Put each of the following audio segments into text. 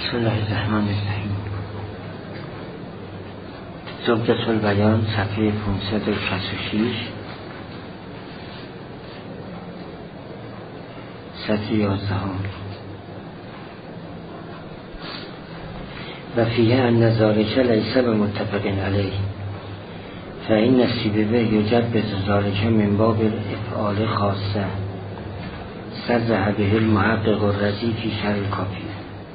بسم الله الرحمن الرحیم. زبدة البیان صفحه 566 سطر 11. و فیه ان ذالک لیس بمتفق علیه فإن سیبویه یجب ذالک من باب افعال خاصه صرح به المحقق الرضی فی شرح الکافیه.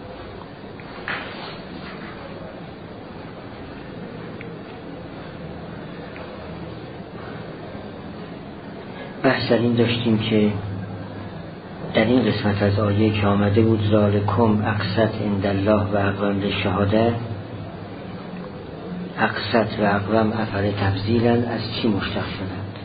بحث در این داشتیم که در این قسمت از آیه که آمده بود ذالکم اقسط عند الله و اقوم للشهاده، اقسط و اقوم افعال تفضیلن، از چی مشتق شدند؟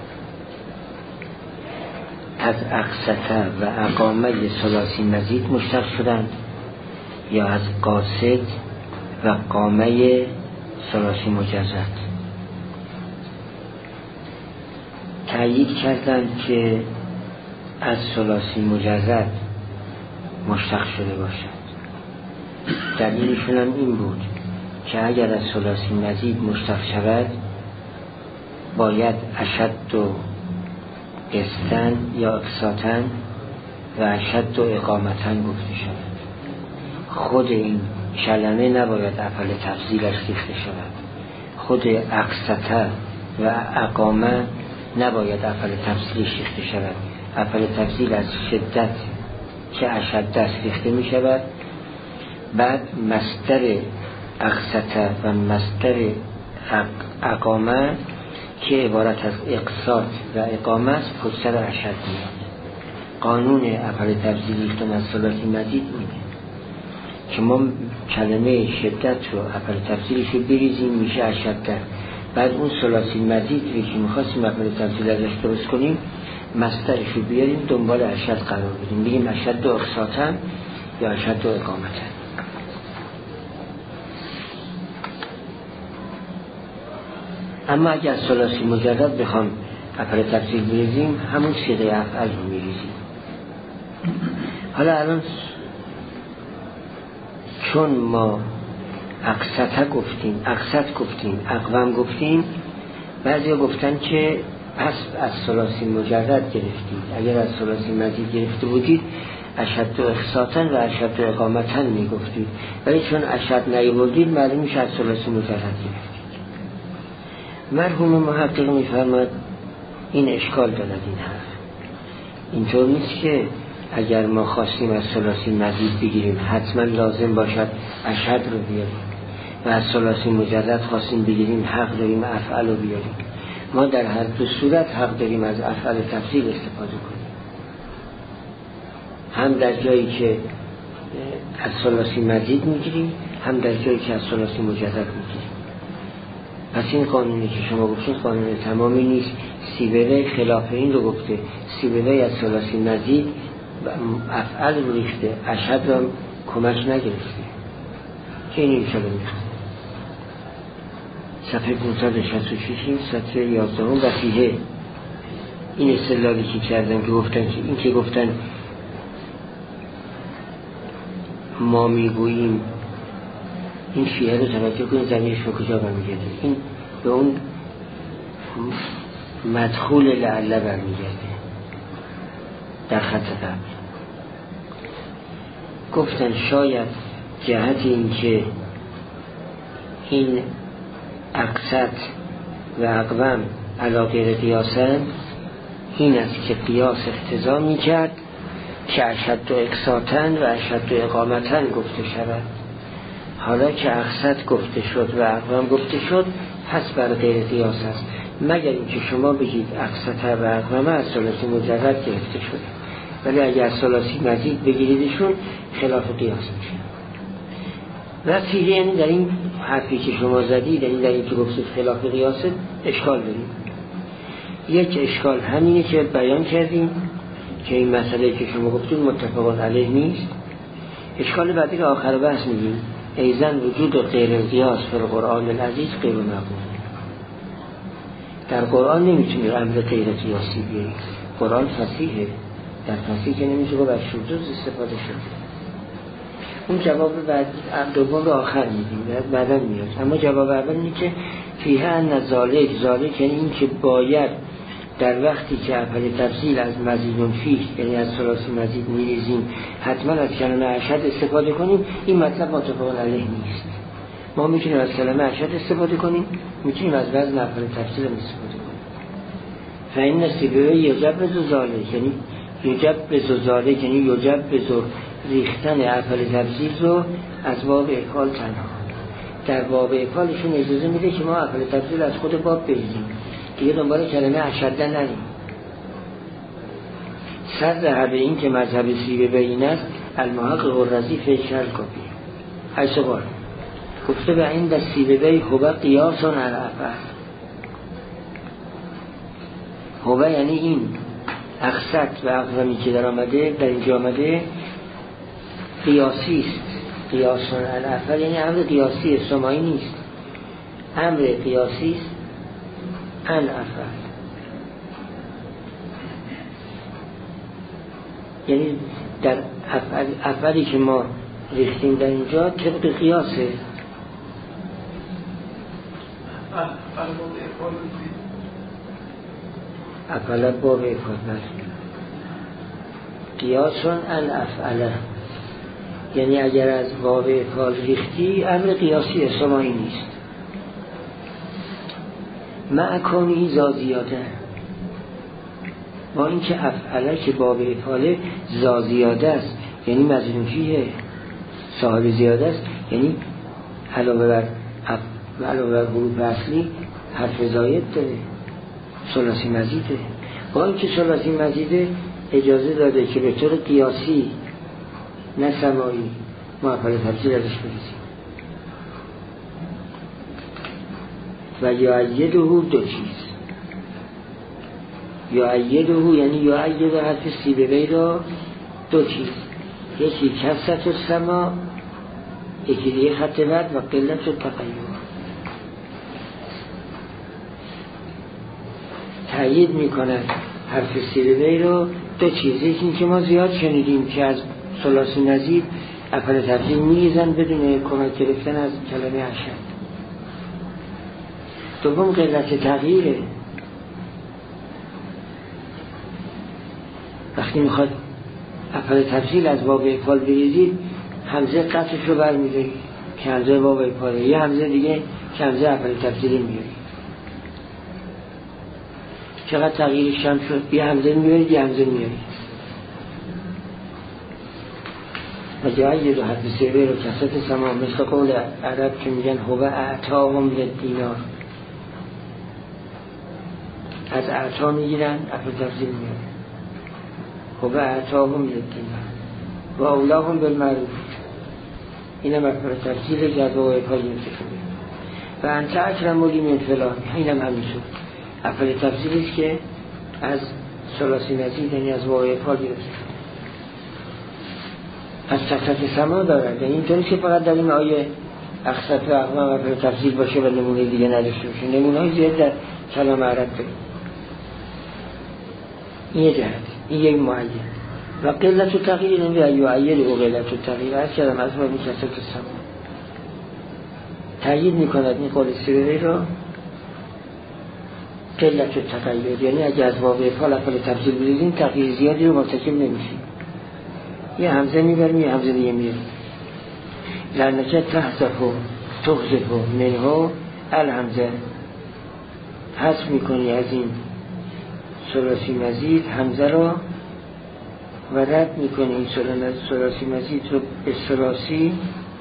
از اقسطه و اقامه ثلاثی مزید مشتق شدند یا از قاصد و قامه ثلاثی مجرد؟ تأیید کردند که از ثلاثی مجرد مشتق شده باشد. دلیلشون هم این بود که اگر از ثلاثی مزید مشتق شود باید اشد و قسطن یا اقساطن و اشد و اقامتن گفته شود. خود این کلمه نباید افعال تفضیلش ریخته شود. خود اقسطه و اقامه نباید افعال تفضیلش ریخته شود. افعال تفضیل از شدت که اشد است ریخته می شود. بعد مصدر اقسطه و مصدر اقامه که عبارت از اقساط و اقامه است پشت سر اشد میاد. قانون افعال تفضیل ریختن از ثلاثی مزید میده که ما کلمه شدت رو افعال تفضیلش رو بریزیم میشه اشد. بعد اون ثلاثی مزید رو که میخواستیم افعال تفضیل ازش درست کنیم مصدرش رو بیاریم دنبال اشد قرار بدیم، بگیم اشد و اقساطن یا اشد و اقامتن. اما اگر ثلاثی مجرد بخوام افعال تفضیل بریزیم همون صیغه افعال رو میریزیم. حالا الان چون ما اقسط گفتیم اقوم گفتیم، بعضی ها گفتن که پس از ثلاثی مجرد گرفتید. اگر از ثلاثی مزید گرفته بودید اشد و اقساطن و اشد و اقامتن میگفتید، ولی چون اشد نیاوردید معلوم میشه از ثلاثی مجرد گرفتید. مرحوم محقق میفرماد این اشکال دارد این حرف. اینطور نیست که اگر ما خواستیم از ثلاثی مزید بگیریم حتما لازم باشد اشد رو بیاریم و از ثلاثی مجرد خواستیم بگیریم حق داریم افعال رو بیاریم. ما در هر دو صورت حق داریم از افعال تفضیل استفاده کنیم، هم در جایی که از ثلاثی مزید میگیریم هم در جایی که از ثلاثی مجرد میگیریم. پس این قانونی که شما گفتید قانون تمامی نیست. سیبویه خلاف این رو گفته. سیبویه از ثلاثی مزید افعال رو ریخته، اشد رو کمک نگرفته که این شده میخواد. صفحه 566 سطر 11 و فیه این استدلالی که کردن که گفتن که این که گفتن ما میگوییم، این فیه رو توجه کنید زمینش به کجا برمیگرده. این به اون مدخول لعله برمیگرده در خط قبل. گفتن شاید جهت این که این اقسط و اقوم علی غیر قیاسن این است که قیاس اقتضا می کرد که اشد و اقساطن و اشد و اقامتن گفته شود. حالا که اقسط گفته شد و اقوم گفته شد پس بر غیر قیاس است، مگر اینکه شما بگید اقسط و اقوم از ثلاثی مجرد گرفته شد، ولی اگر ثلاثی مزید بگیریدشون خلاف قیاس میشه. و فیه یعنی در این حرفی که شما زدید، یعنی در این که گفتید خلاف قیاس اشکال داریم. یک اشکال همینه که بیان کردیم که این مسئله که شما گفتید متفق علیه نیست. اشکال بعدی که آخر بحث میگیم ایضا وجود غیر قیاس در قرآن العزیز غیر مقبول. در قرآن نمیتونی امر غیر قیاسی بیاری. قرآن فصیحه، در فصیح که نمیشه با شذوذ استفاده شد. اون جواب بعد دوم رو آخر میدیم، بعدا میاد. اما جواب اول اینه که فیه ان ذالک یعنی این که باید در وقتی که اول تفصیل از مزیدون فیه، یعنی از ثلاثی مزید میریزیم، حتما از کلمه اشد استفاده کنیم. این مطلب متفق علیه نیست. ما میتونیم از کلمه اشد استفاده کنیم، میتونیم از وزن اول تفصیل هم استفاده کنیم. فإن سیبوی یجب ذالک، یعنی یجب ذالک یعنی یجب ریختن اول تفصیل رو از باب اکال تنها. در باب اکالشون اجازه میده که ما اول تفصیل از خود باب بریزیم، دیگه دنبال کلمه اشد نریم. سر به این که مذهب سیبوی این است، المحقق الرضی فی شرح کافی. حیث بار گفته به این دست سیبوی خوبه قیاسون الافعل. خوبه یعنی این اقصد و اقزمی که در اینجا آمده قیاسی است. قیاسون الافعل یعنی امر قیاسی سمایی نیست، امر قیاسی است. الافعل یعنی در افعلی که ما ریختیم در اینجا طبق قیاسه. افعل باب افعال قیاسون الافعل یعنی اگر از باب افعال ریختی امر قیاسی سمایی نیست. معکونی زازیاده، با اینکه افعله که باب افعاله زازیاده است، یعنی مزنوفیه صاحب زیاده است، یعنی علاوه بر حروف اصلی حرف زاید داره، ثلاثی مزیده. با اینکه ثلاثی مزیده اجازه داده که به طور قیاسی نه سمایی ما افعال تفصیل ازش بریزیم. و یعیده دو چیز، یعیده یعنی یعیده حرف سیبوی را دو چیز، یکی کثرت السما، یکی دیگه خط بد و قلت التغیر. تأیید میکنه حرف سیبوی را دو چیز، یکی این که ما زیاد شنیدیم که از ثلاثی مزید افعال تفصیل میریزن بدون کمک گرفتن از کلمه اشد. دوم قلت تغییره، وقتی میخواد افعال تفصیل از باب افعال بریزید همزه قطعش رو برمیدارید که همزه باب افعاله، یه همزه دیگه که همزه افعال تفصیلی میارید. چقدر تغییرش هم شد، یه همزه میارید یه همزه میارید. و جایی رو حرف سیبوی رو کثرت سما، مثل قول عرب که میگن هو اعطاهم للدینار، از اعطا میگیرن افعال تفصیل میارن. هو اعطاهم للدینار و اولاهم بالمعروف، اینم افعال تفصیل که از باب افعال میارن. و انت اکرم لی من فلان، اینم همینطور افعال تفصیلی است که از ثلاثی مزید یعنی از باب افعال میارن. از کثرت سما دارد، یعنی اینطوری که فقط در این آیه اقصد و اقوام افعال تفصیل باشه و نمونه دیگه نداشته باشه. نمونه های زیاد در کلام عرب داریم. این یه جهت، این یک معین. و قلت و تغییر نمی یعید و قلت و تغییر هست که از باب کثرت سما تأیید میکند این قول سیبوی را. قلت و تغییر یعنی اگه از باب افعال تفصیل بریزیم تغییر زیادی رو مرتکب نمیشیم، یه همزه میبریم یه همزه دیگه میاریم. لعنکه تحذف و تحذف و منها الهمزه، حذف میکنی از این ثلاثی مزید همزه را و رد میکنی این ثلاثی مزید رو به ثلاثی،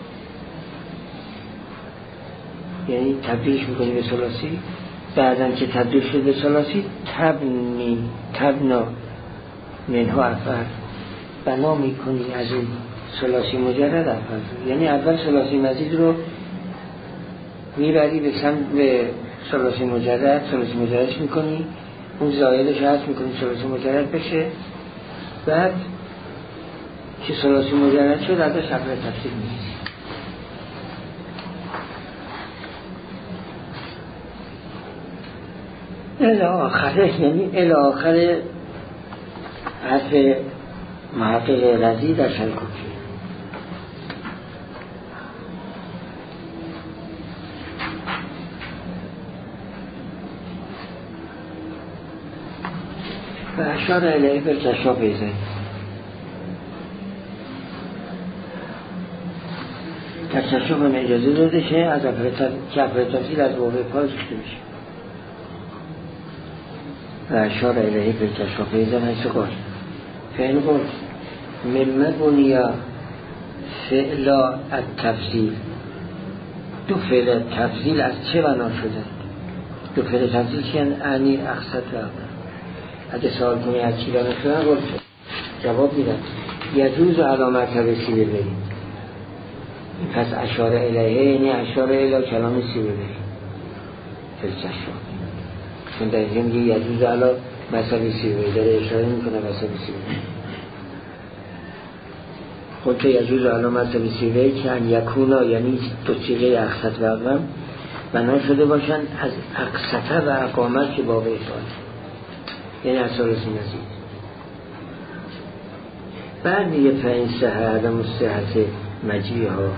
یعنی تبدیلش میکنی به ثلاثی. بعدن که تبدیل شد به ثلاثی تبنا منها افعال، بنا میکنی از این ثلاثی مجرد افعال، یعنی اول ثلاثی مزید رو میبری به سمت به ثلاثی مجردش میکنی، اون زایدش هست میکنی ثلاثی مجرد بشه، بعد که ثلاثی مجرد شد ازش افعال تفصیل میگیری. الاخره یعنی الاخره حرف محقق رضی در شرکوکی. و اشار الیه بالکشاف ایزن. در کشاف هم اجازه داده شه از افرطاسی از واقع پا ریخته میشه. و اشار الیه بالکشاف ایزن حیث قال فعل قول مما بنیا فعلا التفضیل. دو فعل تفضیل از چه بنا شده؟ دو فعل تفضیل که انی اقصد و اقصد. اگه سوال کنی از چی بنا شده گفت جواب میدن یجوز علی مرتبه سیبه بریم. پس اشاره الیه یعنی اشاره الی کلام سیبه بریم فلسفه. چون در اینجا میگه یجوز علی مرتبه سیبه بریم، داره اشاره میکنه مرتبه سیبه بریم. خود که یجوز علی مرتبه سیبه بریم که ان یکونا یعنی دو صیغه اقصد و اقوام بنا شده باشن از اقصد و اقامت که باقی افعال، یعنی از ثالثی مزید. بعد دیگه فإن صح عدم صحت مجیئها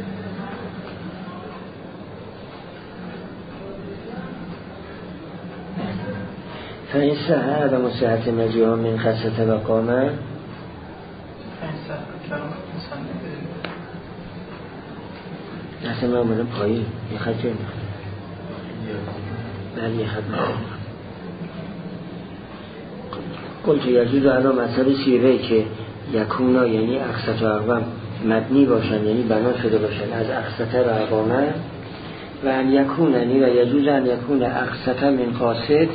فإن صح عدم صحت مجیئها من قصة و قامه اصلا من آمدم پایین یه خط جایی بله یه خط نکنم قلت یجوز علی مطلب سیغه که یکونا یعنی اقصد و اقوام مبنی باشن، یعنی بنا شده باشن از اقصد و اقوامه. و ان یکوننی و یجوز ان یکون اقصد من قاصد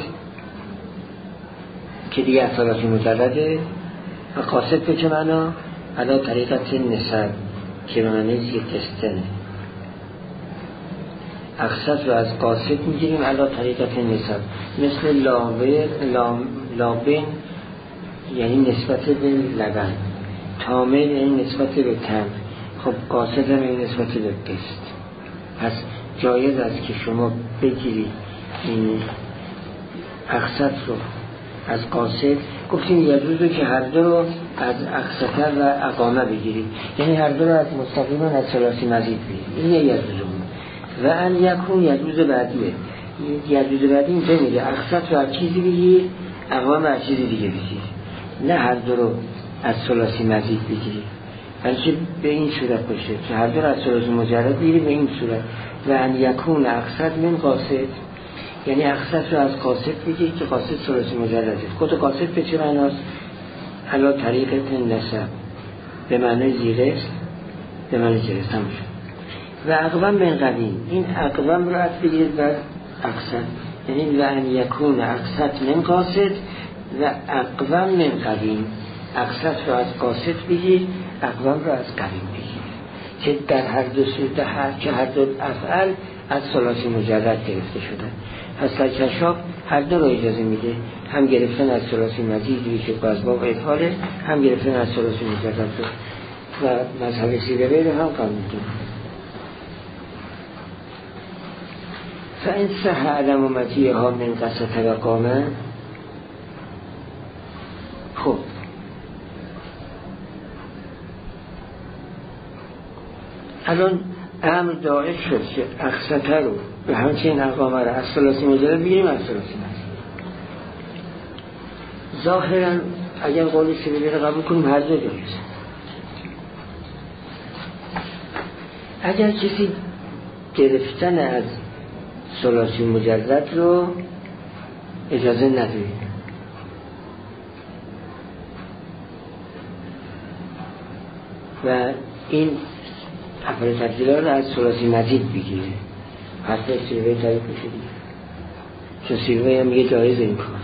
که دیگه اصلاتی مجرده. و قاصد به چه معنا؟ علا طریقت نسب که معنی زیر تستنه. اقصد رو از قاصد میگیریم علا طریقت نسب، مثل لابن یعنی نسبت به لبن، تامل یعنی نسبت به تن. خب قاصد هم یعنی نسبت به قسط. پس جایز است که شما بگیرید این اقصد رو از قاصد. گفتیم یجوزه که هر دو رو از اقصد و اقامه بگیرید، یعنی هر دو رو از مستقیما از ثلاثی مزید بگیرید. این یجوزه بود. و ان یکون یجوز بعدیه. یجوز بعدی اینجا میگه اقصد رو از چیزی بگیرید، اقامه از چیزی دیگه بگیرید، نه هر دو رو از ثلاثی مزید بگیرید، بلکه به این صورت باشه که هر دو رو از ثلاثی مجرد بگیرید به این صورت. و ان یکون اقصد من قاصد یعنی اقصد رو از قاصد بگیرید که قاصد ثلاثی مجرده. خود قاصد به چه معناست؟ علا طریقت نسب به معنی زیرست، به معنی جرست هم شد. و اقوام من قدیم این اقوام رو از بگیرید بر اقصد، یعنی و ان یکون اقصد من قاصد و اقوام من قدیم. اقصد رو از قاصد بگیرید، اقوام رو از قدیم بگیرید که در هر دو صورت هر دو افعال از ثلاثی مجرد گرفته شده. پس در کشاف هر دو رو اجازه میده، هم گرفتن از ثلاثی مزیدی که باز با افعاله، هم گرفتن از ثلاثی مجرد و مذهب سیبوی رو هم قبول میکنه. فإن صح عدم مجیئها من قصة و قامه. خب الان امر داعش شد که اقصته رو به همچین اقامه رو از ثلاثی مجرد بگیریم از ثلاثی مزید. ظاهرا اگر قولی سیبوی رو قبول کنیم هر دو جایز. اگر کسی گرفتن از ثلاثی مجرد رو اجازه نداره و این افعال تفضیل رو از ثلاثی مزید بگیره، حتی سیبوی تعریف میشه دیگه، چون سیبوی هم میگه جایز این کار.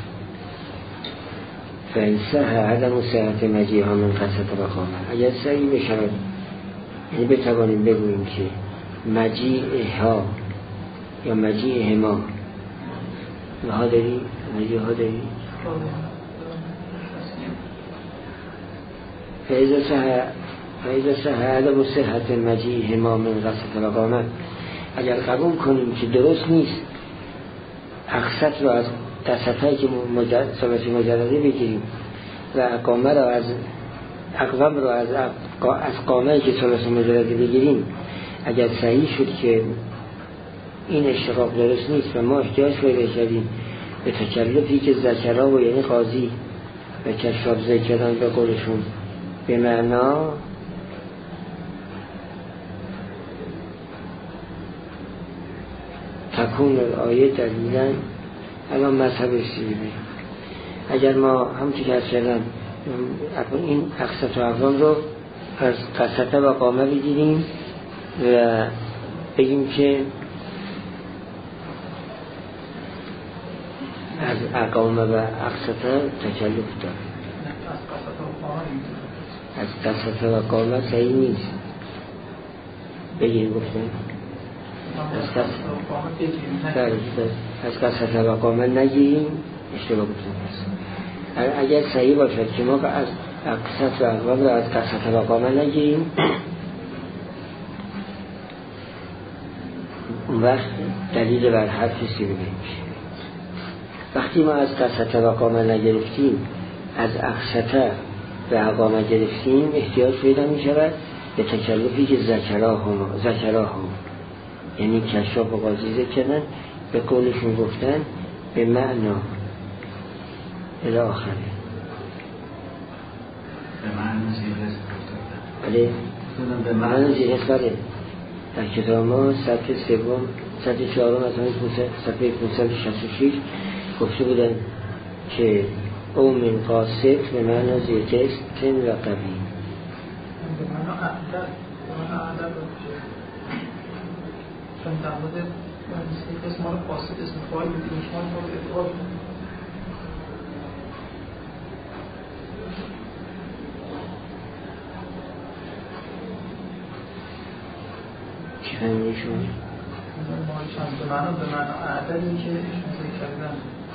فإن صح عدم صحت مجیئها من قصة و قامه. اگر صحیح بشود یعنی بتوانیم بگوییم که مجیئها یا مجیئهما ها داری مجیئها داری فإذا صح عدم صحت مجیئهما من قصة و قامه. اگر قبول کنیم که درست نیست اقصد رو از قصت‌هایی که ثلاثی مجرده بگیریم و اقامه رو از اقوام رو از قامه‌ای که ثلاثی مجرده بگیریم، اگر صحیح شد که این اشتقاق درست نیست و ما احتیاج پیدا کردیم به تکلفی که ذکرها و یعنی قاضی و کشاف ذکران به قولشون به معنا تکون آیه دلیلا الان مذهب سیبی. اگر ما همونطور که از کردم این اقساط و اقوام رو از قسطه و قامه بگیریم و بگیم که از اقامه و اقسطه تکلف داره. از قسطه و قامه صحیح نیست بگیریم گفتیم از قسطه و قامه نگیریم اشتباه گفتیم. اگر صحیح باشد که ما از اقساط و اقوام رو از قسطه و قامه نگیریم اون وقت دلیل بر حرف سیبی میشه. وقتی ما از قسطه و قامه نگرفتیم از اقسطه و اقامه گرفتیم احتیاج پیدا می شود به تکلفی که ذکراه هم یعنی کشاف و قاضی ذکرن به قولشون گفتن به معنا الاخره به معنا زیرست بله به معنا زیرست بله. در کتاب ما سطح سوم سطح چهارم از همین صفحه 566 گفته بودن که او من قاصد به معنا زیرست تن و قوی به معنا اعدد چون در مورد اسم مال قاصد اسم فاعل بودیم شما مورد افعال چه فهمیدشون؟ به معنا اعددی که ایشون ذکر کردن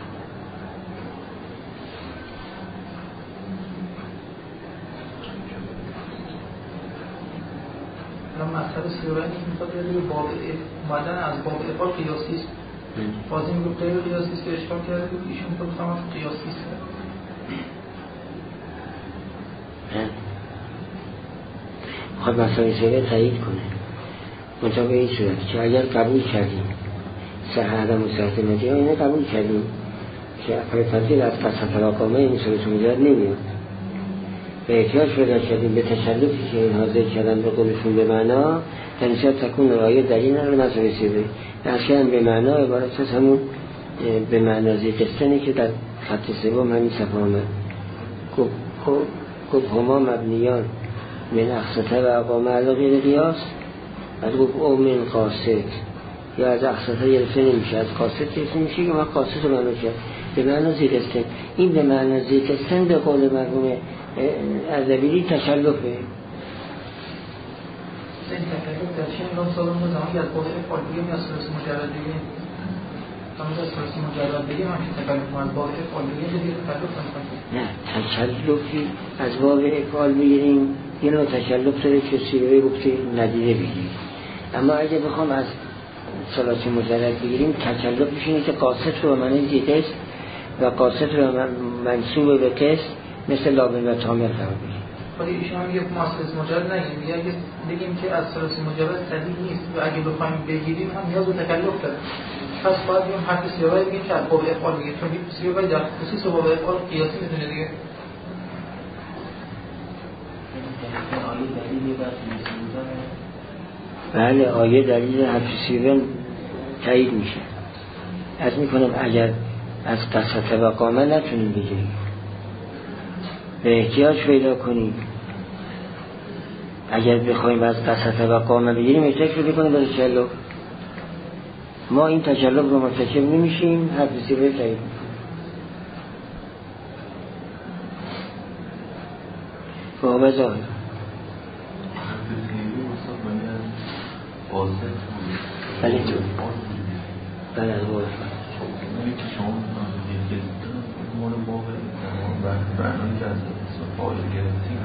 مطلب سیوانی که میخواد یه باب اومدن از باب افعال قیاسی است. بازی میگه غیر قیاسی است که اشکال کرده بود ایشون میخواد بفهمه قیاسی است. خب مسائل سیوه تایید کنه مطابق این صورت که اگر قبول کردیم صحه عدم و صحت مدیه اینه قبول کردیم که اقل تبدیل از قسطه و قامه این صورت مجرد نمیاد به احتیاج پیدا کردیم به تکلفی که اینها ذکر کردن به قولشون به معنا تنشاد تکون رایه دلیل رو مذهب سیبه درشن به معنا عبارت از همون به معنا زیقستنی که در خط سوم همین صفحه آمد گفت هما مبنیان من اقسطه و اقامه علا غیر قیاس از گفت او من قاصد یا از اقسطه گرفته نمیشه از قاصد گرفته نمیشه که ما قاصد رو معنا کرد به معنا زیقستن این به معنا زیقستن به قول مرحوم اردبیلی تکلفه این تکلف در چین نام سالم و زمانی از باب افعال بگیم یا سلس مجرد بگیم زمانی از سلس مجرد بگیم همچه تکلف از باب افعال بگیم دیگه تکلف نکنیم نه تکلفی از باب افعال بگیریم یه نوع تکلف داره که سیبه گفته ندیده بگیریم اما اگه بخوام از سلس مجرد بگیریم تکلفش اینه که قاصد رو معنی زیده است و قاصد رو منصوب به قصد مثل لابن و تامر قرار بگیم ولی ایشون هم یک ماسلس مجرد نگیم اگه بگیم که از سلس مجرد صحیح نیست و اگه بخوایم بگیریم هم نیاز به تکلف داره پس باید بگیم حرف سیاوی بگیم که از باب افعال بگیم چون سیاوی در خصوص باب افعال قیاسی میتونه دیگه بله آیه دلیل حرف سیاوی تایید میشه از میکنم اگر از قسطه و قامه نتونیم بگیریم به احتیاج پیدا کنیم اگر بخوایم از قسطه و قامه بگیریم احتیاج پیدا کنیم به تکلف ما این تکلف رو مرتکب نمیشیم حرف سیبه تایید میکنیم قامه ظاهر بله تو بله از قول برنامه که از فعال گرفتیم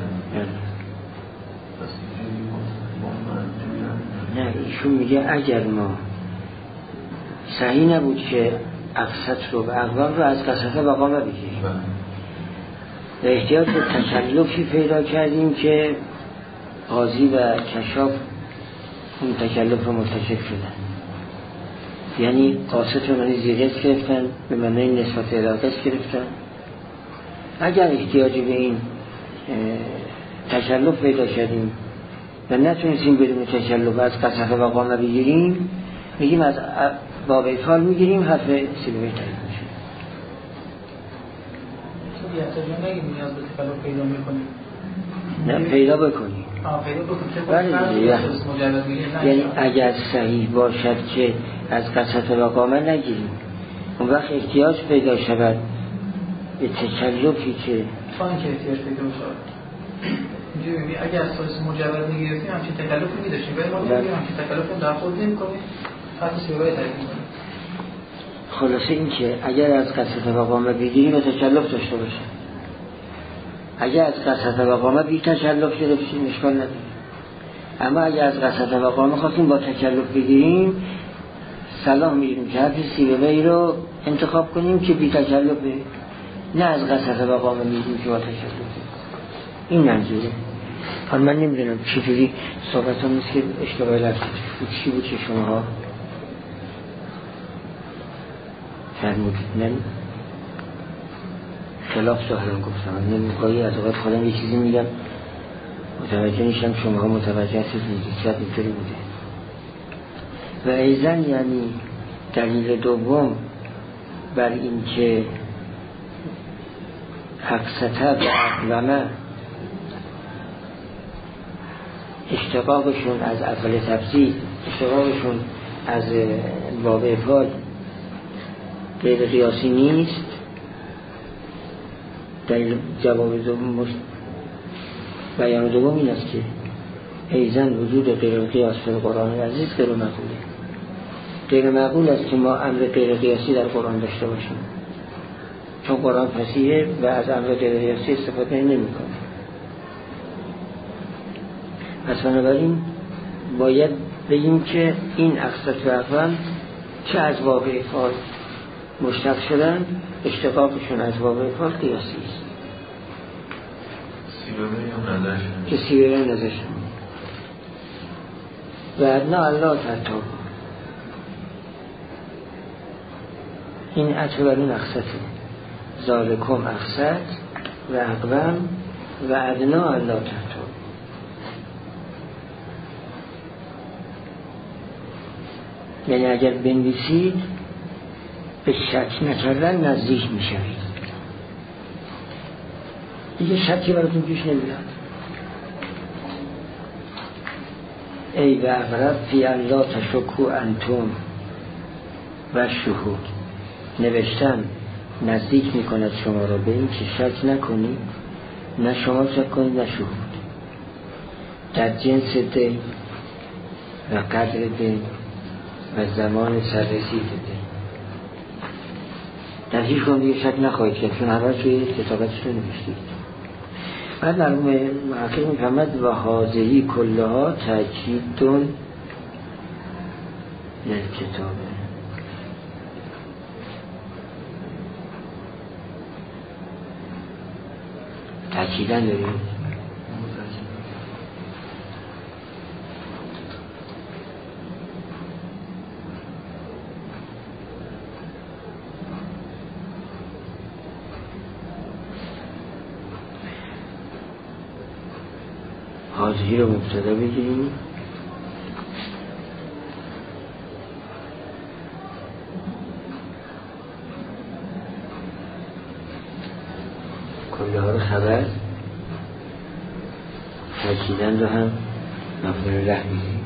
نه ایشون میگه اگر ما صحیح نبود که اقسط رو و اقوام رو از قسطه و قامه بگیریم به احتیاج به تکلفی پیدا کردیم که قاضی و کشاف اون تکلف رو مرتکب شدن یعنی قاصد رو معنی زیرست گرفتن به معنی نسبت علاقست گرفتن اگر احتیاج به این تکلف پیدا شدیم و نتونستیم بدون تکلف از قصف و قامه بگیریم، میگیم از باب افعال میگیریم، حرف سیبوی تایید میشه. نگیم نیاز به تکلف پیدا میکنیم، نه پیدا بکنیم. یعنی اگر صحیح باشد که از قصف و قامه نگیریم، اون وقت احتیاج پیدا شود به تکلفی که تا اینکه احتیاج پیدا شود. اینجوری اگر از ثالث مجرد میگرفتیم همچین تکلفی می‌داشتیم، ولی ما نمی‌گیم همچین تکلفی در خود نمی‌کنیم، حتی سیبوی تایید می‌کنیم. خلاصه این که اگر از قصف و قامه بگیریم و تکلف داشته باشه، اگر از قصف و قامه بی تکلف گرفتیم اشکال نداره. اما اگر از قصف و قامه خواستیم با تکلف بگیریم، صلاح می‌گیریم که حرف سیبوی رو انتخاب کنیم که بی تکلفه، نه از قصف و قامه می‌گیریم که با تکلفه. این منظوره. حالا من نمیدونم چجوری صحبت هم نیست که اشتباه لفظی چی بود که شماها فرمودید. من خلاف ظاهران گفتم، من گاهی از اوقات خودم یه چیزی میگم متوجه نیستم، شماها متوجه هستید شاید اینطوری بوده. و ایضاً یعنی دلیل دوم بر این که حقصته و اقوامه اشتقاقشون از اول تفسیر، اشتقاقشون از باب افعال غیر قیاسی نیست. دلیل جواب دوم بیان دوم این است که ایضاً وجود غیر قیاس در قرآن عزیز غیر معقوله. غیر معقول است که ما امر غیر قیاسی در قرآن داشته باشیم، چون قرآن فصیحه و از امر غیر قیاسی استفاده نمی‌کنه. پس بنابراین باید بگیم که این اقصت و اقوام چه از باب افعال مشتق شدن، اشتقاقشون از باب افعال قیاسی است. که سیبوی هم نظرشون و ادنا الله تطاب، این عطف بر این اقصته، ذالکم اقصت و اقوام و ادنا الله تطاب. یعنی اگر بنویسید به شک نکردن نزدیک میشوید، دیگه شکی براتون پیش نمیاد. ای و اقرب فی الله تشکو انتم و شهود، نوشتن نزدیک میکند شما را به این که شک نکنید، نه شما شک کنید نه شهود، در جنس دین و قدر دین و زمان سررسید دین. در هیچ کنم دیگه شک نخواهید کرد، چون همه توی کتابتش رو نوشتید. بعد مرحوم محقق میفهمد و حاضری کلها تأکیدون للکتابه. تأکیدن داریم حاضری رو مبتدا بگیریم، کله ها رو خبر، تأکیدن رو هم مفعول له میگیریم.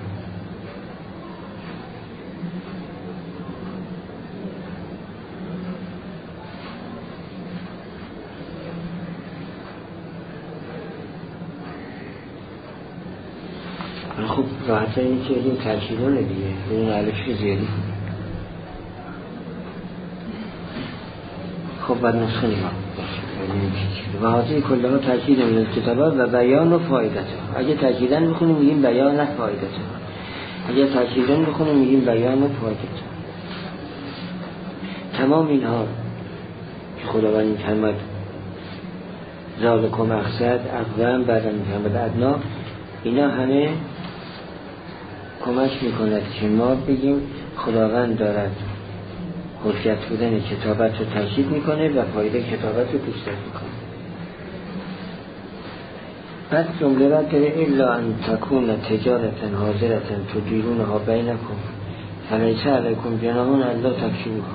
خب راحت اینی که این ترکیبانه دیگه، این علفش زیادی. خب بعد نسخه نگاه و حاضر کله ها ترکیب نمیدن کتابه و بیان و فایدته. اگه ترکیدن بخونیم میگیم بیان و فایدته، اگه ترکیدن بخونیم میگیم بیان و فایدته. تمام اینها که خداوند میفرماد ذالکم اقصد اقوام، بعد میفرماد ادنا، اینا همه کمک میکند که ما بگیم خداوند دارد حجت بودن کتابت رو تاکید میکنه و فایده کتابت رو بیشتر میکنه. بعد جمله را داره الا ان تکون تجارتا حاضرتا تدیرونها بینکم فلیس علیکم جناح الا تکفروها،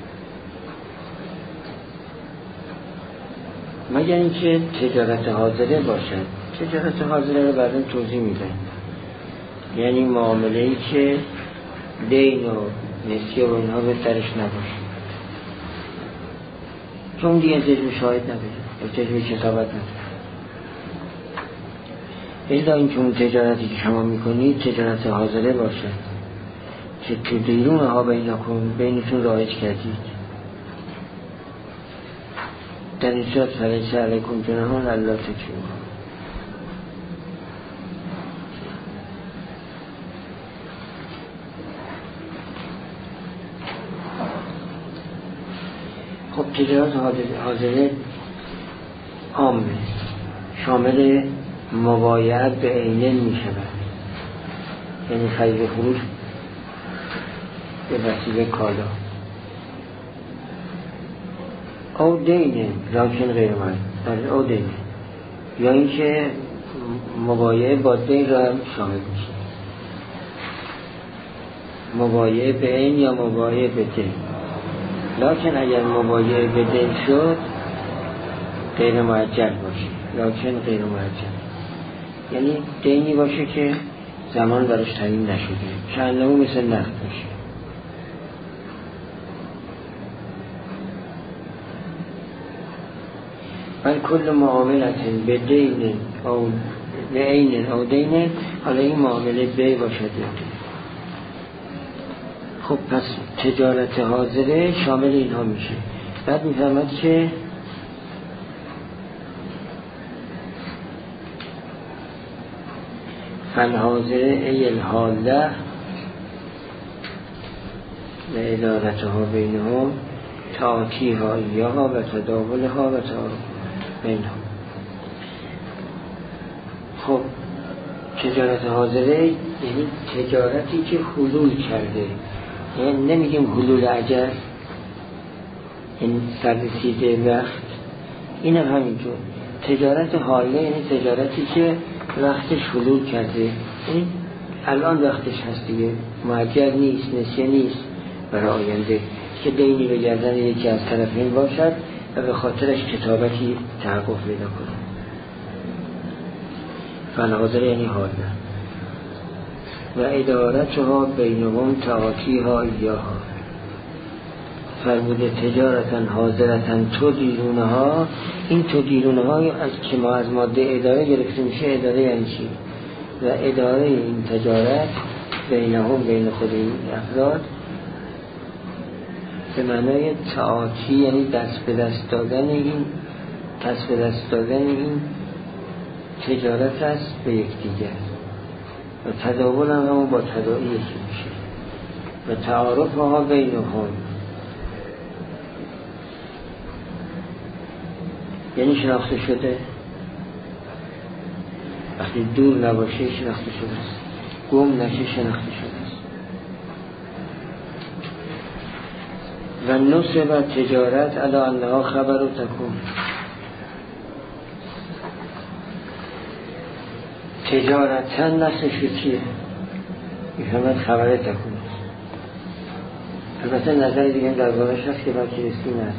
مگر اینکه تجارت حاضره باشد. تجارت حاضره رو بعداً توضیح میدن، یعنی معامله‌ای که دین و نسیه و اینها به درش نباشه، چون دیگه احتیاج به شاهد نداره، احتیاج به کتابت نداره. الا این چون تجارتی که شما میکنید تجارت حاضره باشد که تدیرونها بینتون رایج کردید، در این صورت فلیس علیکم جناح الا تکفروها. خب تجارت حاضره عامه، شامل مبایعت به عینه می شود، یعنی خرید و فروش به وسیله کالا، او دینه لکن غیر مرد او دینه، یا اینکه مبایعه با دین را هم شامل میشه، مبایعه به عین یا مبایعه به دین. لکن اگر مبایعه به دین شد غیر معجل باشه، لکن غیر معجل یعنی دینی باشه که زمان براش تعیین نشده، کانه مثل نقد باشه. بل کل معاملت به دین او به عین او دین، حالا این معامله بی باشد. خب پس تجارت حاضره شامل اینها میشه. بعد میفهمد که فالحاضره ای الحاله و ادارتها بینهم تعاطیها ایاها و تداولها و تعارف بینهم. خب تجارت حاضره یعنی تجارتی که حلول کرده، یعنی نمیگیم حلول عجل، این سررسیده وقت، این هم همینطور. تجارت حاله یعنی تجارتی که وقتش حلول کرده، این الان وقتش هست دیگه، معجل نیست، نسیه نیست برای آینده که دینی به گردن یکی از طرفین باشد و به خاطرش کتابتی تحقق پیدا کنه. فالحاضر یعنی حاله و ادارتها بینهم تعاطیها ایاها. فرموده تجارتا حاضرتا تدیرونها، این تدیرونها از که ما از ماده اداره گرفته میشه. اداره یعنی چی؟ و اداره این تجارت بینهم بین خود این افراد به معنای تعاطی یعنی دست به دست دادن این تجارت است به یکدیگر، و تداول هم همون با تداعی یکی میشه و تعارف ها بینهم یعنی شناخته شده، وقتی دور نباشه شناخته شده است، گم نشه شناخته شده است. و نصب تجارت علی انها خبر و تکون، تجارتا نصفش چیه؟ میفهمد خبر تکون است. البته نظر دیگه در بارش هست که باید رسیم هست.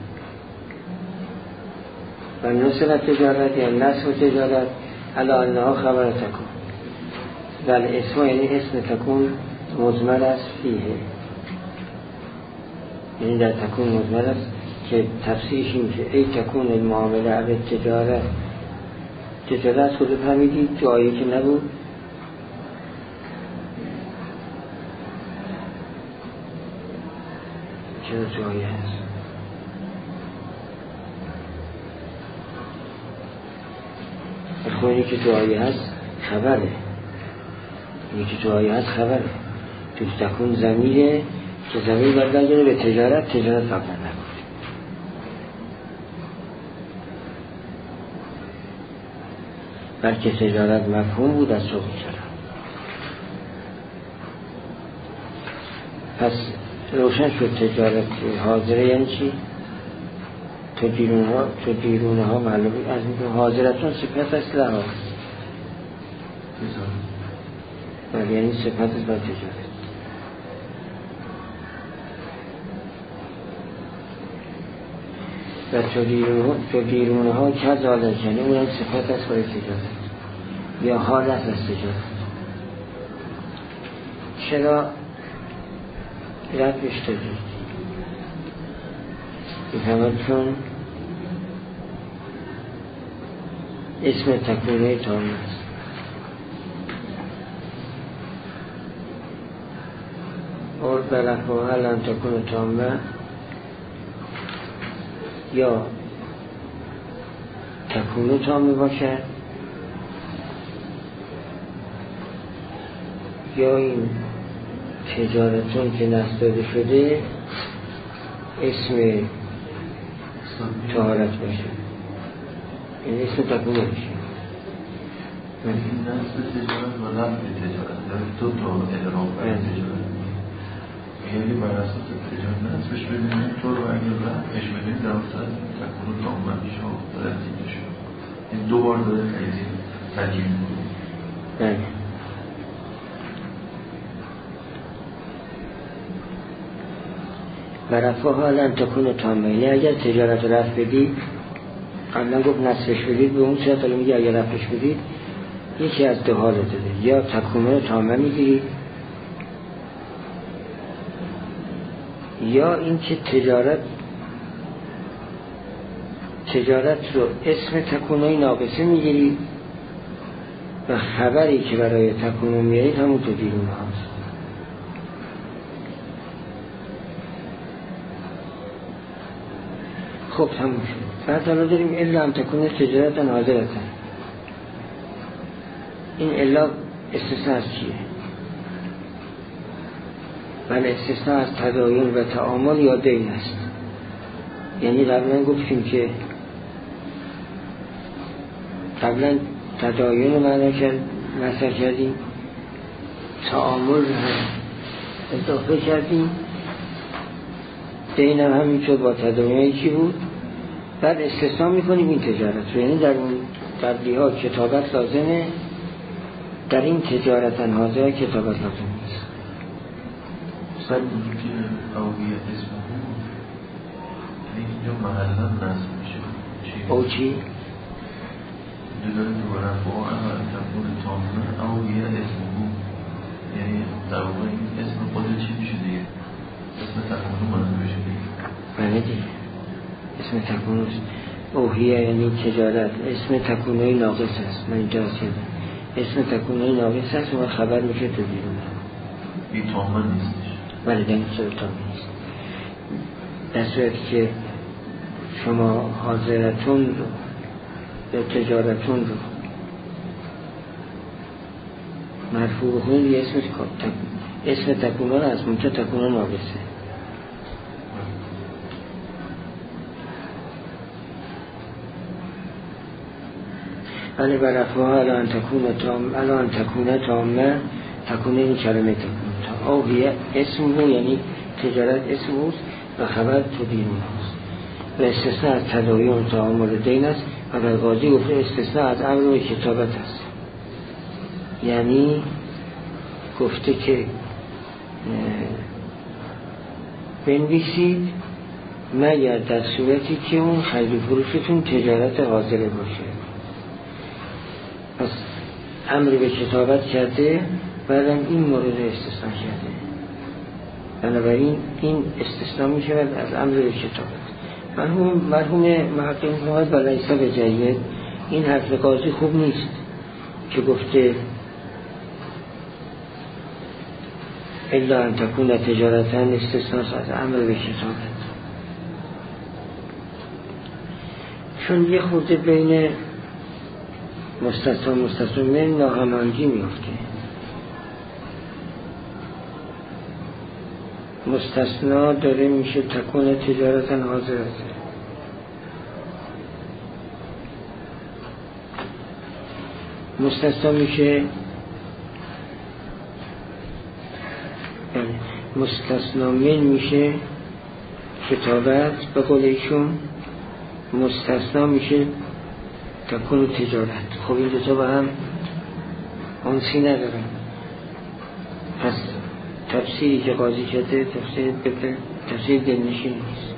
و نصب تجارت یعنی نصب تجارت علی انها خبر تکون، بل اسم یعنی اسم تکون مضمر است فیه، یعنی در تکون مضمر است که تفسیرش میشه ای تکون المعامله علی تجارت. تجارت خود فهمیدید جایی که نبود، چرا جایی هست؟ خونی که جایی هست خبره، اینی که جایی هست خبره. توی تکون ضمیره که ضمیر برگردونه به تجارت، تجارت قبلا نبود. بلکه تجارت مفهوم بود از سوق سلام. پس روشن شد تجارت حاضره یعنی چی؟ تو دیرونه ها معلوم از این حاضرتون صفت است لها ولی یعنی صفت است با تجارت. و تو دیرونه ها که ذالک یعنی اون صفت است برای تجارت یا حالت از تجارت. چرا ردش دادید؟ چون اسم تکونه تام است. اور بلفوها لن تکون تامه یا تکونه تامه باشد یا این تجارتون که نصب داده شده اسم طهارت باشه، این اسم تکونه باشه. این نصب تجارت و لفظ تجارت در دو تا اعراب تجارت، یعنی بر اساس تجارت نصبش بدیم تو رو اگر لفظش بدیم در اصل تکونه تامه میشه و ترتیب میشه. این دو بار داره ترکیب میکنه. بله. برفاها لن تکون تامه، یعنی اگر تجارت رفت بدید، قبلا گفت نصفش بدید، به اون صورت میگه اگر رفتش بدید یکی از دو حالت داده، یا تکونه تامه میگیرید یا این که تجارت رو اسم تکونه ناقصه میگیرید و خبری که برای تکونه میارید همون تو دیرونه هاست. خب تموم شد. بعد حالا داریم الا هم تکونه تجارتا حاضرتا. این الا استثناء از چیه؟ بله استثناء از تداین و تعامل یا دین است. یعنی قبلا گفتیم که قبلا تداین رو معنی کردیم، تعامل رو هم اضافه کردیم، دین هم همینطور با تداین چی بود. بعد استثناء میکنیم این تجارت رو، یعنی در اون قبلی‌ها کتابت لازمه، در این تجارتا حاضر کتابت لازم نیست. سب که اوهیت اسمه اینجا محلا نصب میشه او چی؟ دلاره تو برفعه اول تکون تامنه اوهیت اسمه، یعنی در واقع این اسم خود چی میشه دیگه؟ اسم تکونه منظور بشه دیگه. بله دیگه اسم تکونه اوهیه یعنی تجارت، اسم تکونه ناقص است. من اینجا هستیم اسم تکونه ناقص است و خبر میشه تو بیرون این تامن نیستش. بله در این صورت تامن نیست. در صورتی که شما حاضرتون رو یا تجارتون رو مرفوع بخونید یه اسم تکونه هست، منطقه تکونه ناقصه. بله برفعها الان تکونه تامه، تکونه این کلمه تکونه اوهیه اسمه یعنی تجارت اسم اوست و خبر تو بیرون هست و استثناء از تداین و تعامل دین است و در قاضی گفته استثناء از امر و کتابت است. یعنی گفته که بنویسید مگر در صورتی که اون خرید فروشتون تجارت حاضره باشه. پس امر به کتابت کرده، بعدم این مورد استثناء کرده، بنابراین این استثناء می شود از امر به کتابت. مرحوم محقق محمد بلیسا به جید این حرف قاضی خوب نیست که گفته الا ان تکون تجارتا استثناء از امر به کتابت، چون یه خورده بین مستثنا من ناهماهنگی میفته. مستثنا داره میشه تکون تجارتا حاضر است، مستثنا میشه مستثنا من میشه کتابت به قول ایشون مستثنا میشه تکون تجارت. خب این دوتا با هم انسی ندارن. پس تفسیری که قاضی کرده تفسیر دلنشین نیست.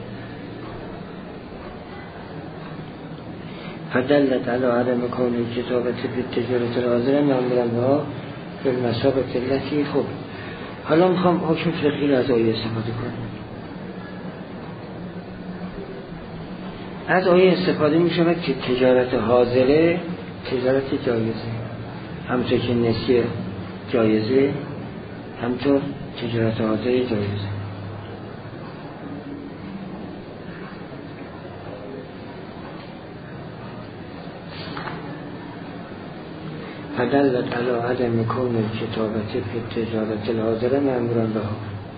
فدلت علی عدم کون کتابت فی التجارت الحاضره مأمورا بها بالمثابة التي. خب حالا میخوام حکم فقهی رو از آیه استفاده کنم. از آیه استفاده میشود که تجارت حاضره تجارت جایزه، همطور که نسیه جایزه همطور تجارت حاضره جایزه. فدلت علی عدم کون کتابت فی التجارت الحاضره مأمورا بها.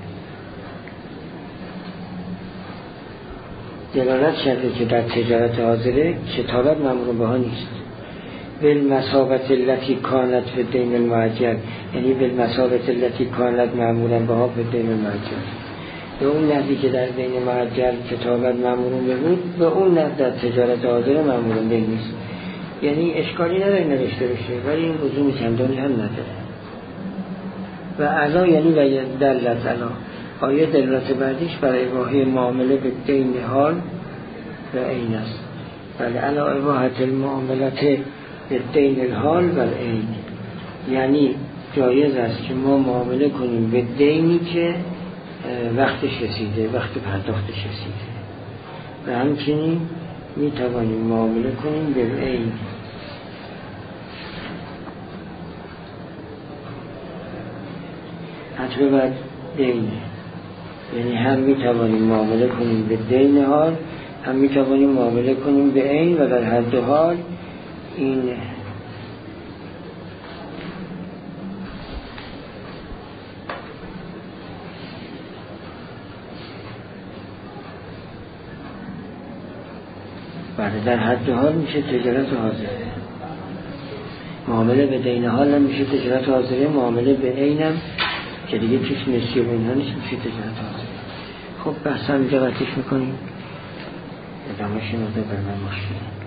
دلالت کرده که در تجارت حاضره کتابت مأمور بها نیست. بالمثابة التي كانت في الدين المؤجل، یعنی بالمثابة التي كانت مأمورا بها في الدين المؤجل، به اون نحوی که در دین مؤجل کتابت مأمور بود به اون نحو در تجارت حاضره مأمور به نیست. یعنی اشکالی نداره نوشته بشه ولی این لزوم چندانی هم نداره. و علا یعنی و دلت علا، آیه دلالت بعدیش برای اباحه معامله به دین حال و عین است. بله علا اباحت المعاملت به دین الحال و عین، یعنی جایز است که ما معامله کنیم به دینی که وقتش رسیده، وقت پرداختش رسیده، و همچنین می توانیم معامله کنیم به عین. حتی بعد دینه، یعنی هم می توانیم معامله کنیم به دین حال، هم می توانیم معامله کنیم به عین، و در هر دو حال این در هر دو حال میشه تجارت حاضره. معامله به دین حال هم میشه تجارت حاضره، معامله به عینم که دیگه پیش نسیه و اینها نیست میشه تجارت حاضره. خب بحث هم اینجا قطعش میکنیم، ادامهش رو بر من مشکله.